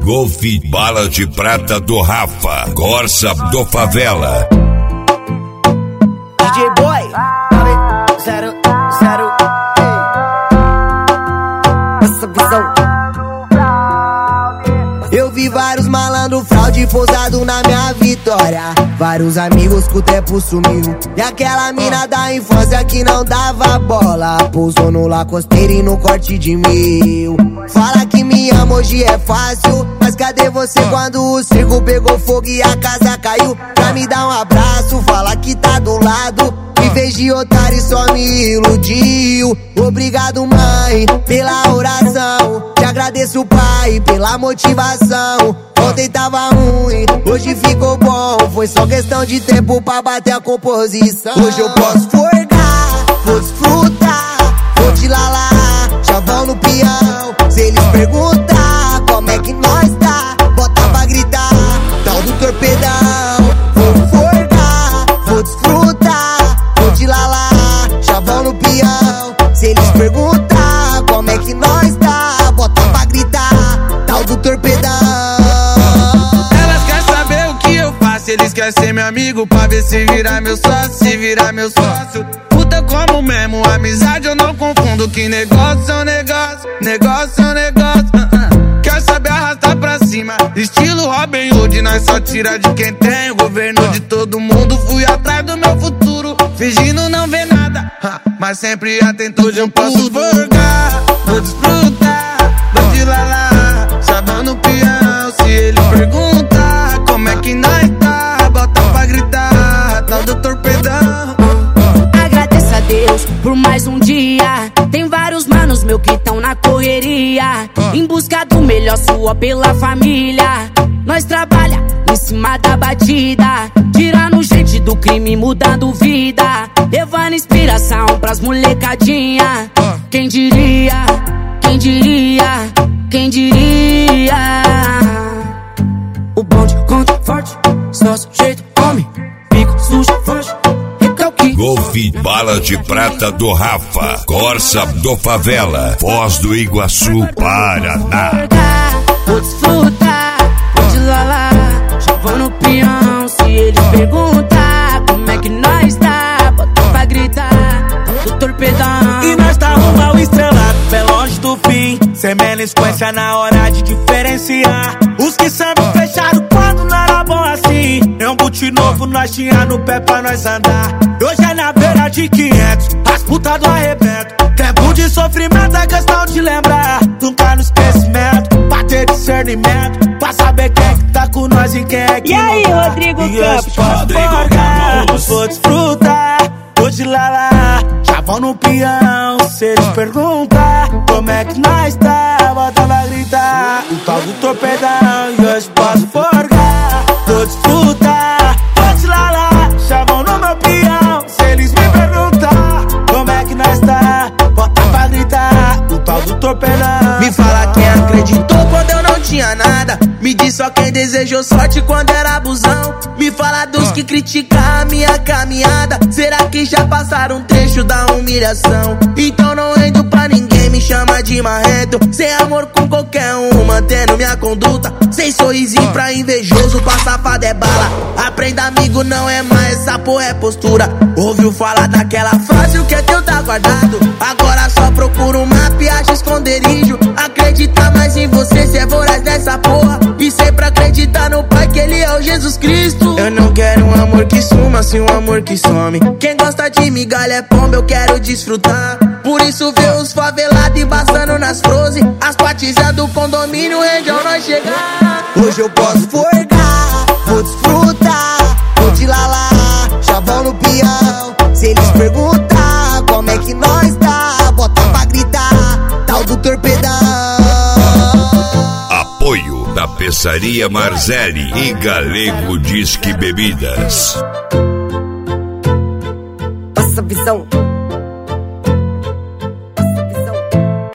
Golf Bala de Prata do Rafa, Corsa do Favela. DJ Boy, 0, essa visão. Eu vi vários malandro fraude pousado na minha vitória. Vários amigos que o tempo sumiu. E aquela mina da infância que não dava bola pousou no Lacosteiro e no corte de 1000. Fala que me ama hoje é fácil, mas cadê você quando o circo pegou fogo e a casa caiu? Pra me dar um abraço, fala que tá do lado. Me fez de otário e só me iludiu. Obrigado, mãe, pela oração. Te agradeço, pai, pela motivação. Ontem tava ruim, hoje ficou bom. Foi só questão de tempo pra bater a composição. Hoje eu posso forgar, vou desfrutar, vou te lalar, chavão no peão. Se eles perguntar como é que nós tá, bota pra gritar, tal do torpedão. Vou forgar, vou desfrutar, vou te lalar, chavão no peão. Se eles perguntar como é que nós tá, bota pra gritar, tal do torpedão. Elas querem saber o que eu faço, eles querem ser meu amigo pra ver se virar meu sócio, se virar meu sócio. Puta como mesmo, amizade eu não confundo, que negócio é um negócio, negócio é um negócio. Quer saber arrastar pra cima, estilo Robin Hood, nós só tira de quem tem. O governo de todo mundo, fui atrás do meu futuro, fingindo não ver nada, mas sempre atento. Hoje eu posso forgar, vou desfrutar, vou te lalar, chavão no peão. Se ele perguntar como é que nós tá, bota pra gritar, tal do torpedão. Agradeço a Deus por mais um dia. Tem vários manos meu que tão na correria, em busca do melhor, sua pela família. Nós trabalha em cima da batida, tirando gente do crime, mudando vida, levando inspiração pras molecadinha. Quem diria, quem diria, quem diria? O bonde conta forte, só sujeito come, pico sujo forte. Golf Bala de Prata do Rafa, Corsa do Favela, Foz do Iguaçu, Paraná. Vou desfrutar, vou te lalar, chavão no peão. Se eles perguntar como é que nós tá, bota pra gritar, do torpedão. E nós tá rumo ao estrelado, bem longe do fim, sem melisquência na hora de diferenciar. Os que sempre fecharam quando não era bom assim. É um boot novo, nós tinha no pé pra nós andar. Hoje é na beira de 500, as putas do arrebento. Tempo de sofrimento é questão de lembrar, nunca no esquecimento, pra ter discernimento, pra saber quem é que tá com nós e quem é que não tá. E aí, Rodrigo Campos, vou desfrutar, vou te lalar, chavão no peão. Se eles perguntar como é que nós tá, bota pra gritar, o tal do torpedão. E hoje posso forgar, vou desfrutar, vou te lalar, chavão no meu peão. Se eles me perguntar como é que nós tá, bota pra gritar, o tal do torpedão. Me fala quem acreditou quando eu não tinha nada, me diz só quem desejou sorte quando era abusão. Me fala dos que criticam a minha caminhada, será que já passaram um trecho da humilhação? Então não rendo pra ninguém, me chama de marrento. Sem amor com qualquer um, mantendo minha conduta. Sem sorrisinho pra invejoso, pra safado é bala. Aprenda amigo, não é mais, essa porra é postura. Ouviu falar daquela frase, o que é teu tá guardado. Agora só procura um mapa e acha esconderijo. Acredita mais em você, cê é voraz dessa porra. E sempre acreditar no Pai, que Ele é o Jesus Cristo. Eu não quero um amor que suma, sim um amor que some. Quem gosta de migalha é pomba, eu quero desfrutar. Por isso vê os favelados embaçando nas frose. As patizas do condomínio rende ao nós chegar. Hoje eu posso forgar, vou desfrutar, vou te lalar, chavão no peão. Se eles perguntar como é que nós tá, bota pra gritar, tal do torpedão. Apoio da Peçaria Marzelli e Galego Disque Bebidas. Passa visão.